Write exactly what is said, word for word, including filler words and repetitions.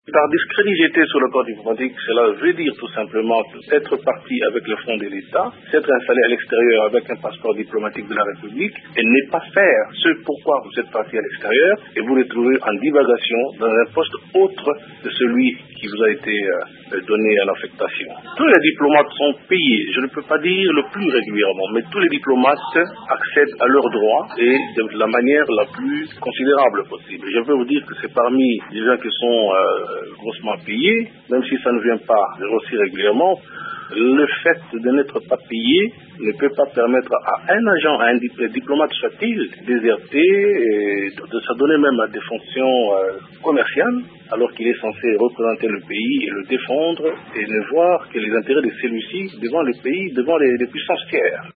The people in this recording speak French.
Par discrédité sur le corps diplomatique, cela veut dire tout simplement être parti avec le fonds de l'État, s'être installé à l'extérieur avec un passeport diplomatique de la République et ne pas faire ce pourquoi vous êtes parti à l'extérieur et vous retrouvez en divagation dans un poste autre de celui qui vous a été euh, donné à l'affectation. Tous les diplomates sont payés, je ne peux pas dire le plus régulièrement, mais tous les diplomates accèdent à leurs droits et de la manière la plus considérable possible. Je peux vous dire que c'est parmi les gens qui sont euh, grossement payés, même si ça ne vient pas aussi régulièrement. Le fait de n'être pas payé ne peut pas permettre à un agent, à un diplomate soit-il, déserter et de se donner même à des fonctions euh, commerciales, alors qu'il est censé représenter le pays et le défendre et ne voir que les intérêts de celui-ci devant le pays, devant les, les puissances tiers.